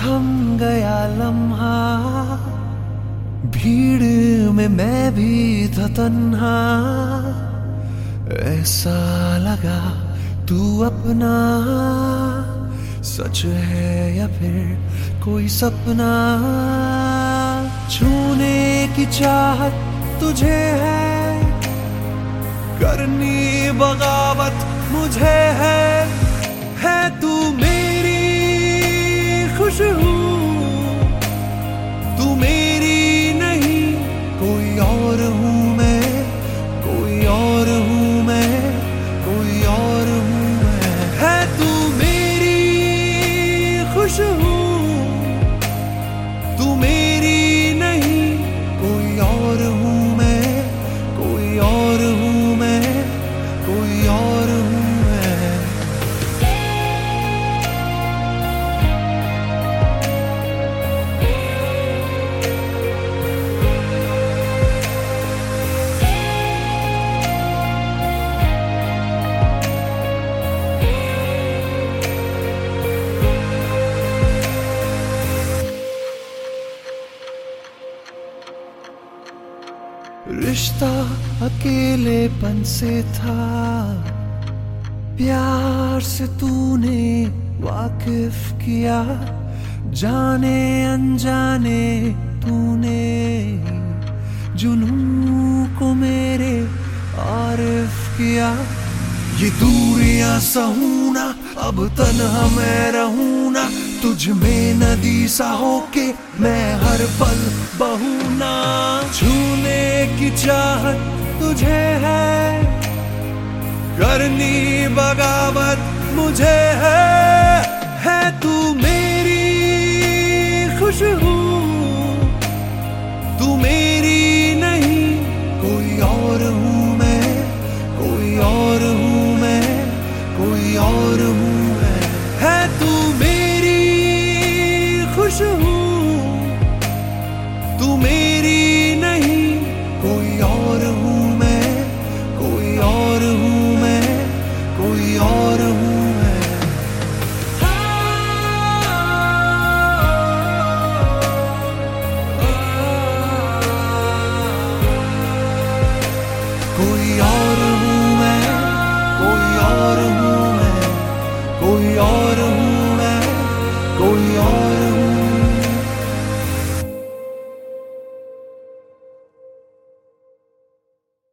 थम गया लम्हा, भीड़ में मैं भी था तन्हा। ऐसा लगा तू अपना सच है या फिर कोई सपना। छूने की चाहत तुझे है, करनी बगावत मुझे है तू मेरी खुशबू, तू मेरी नहीं कोई और हूँ मैं, कोई और हूँ मैं, कोई और हूँ मैं। है तू मेरी खुशबू, तू मेरी नहीं कोई और हूँ मैं, कोई और हूँ मैं, कोई और हूँ मैं। रिश्ता अकेलेपन से था, प्यार से तूने वाकिफ किया। जाने अनजाने तूने जुनून को मेरे आरिफ किया। ये दूरियां सहूं ना, अब तन्हा मैं रहूं ना, तुझ में नदी सा होके मैं हर पल बहूं ना। छूने की चाहत तुझे है, करनी बगावत मुझे है तू मेरी खुशबू, तू मेरी नहीं कोई और हूँ मैं, कोई और हूँ मैं, कोई और हूँ मैं। है तू मेरी खुशबू, तू मेरी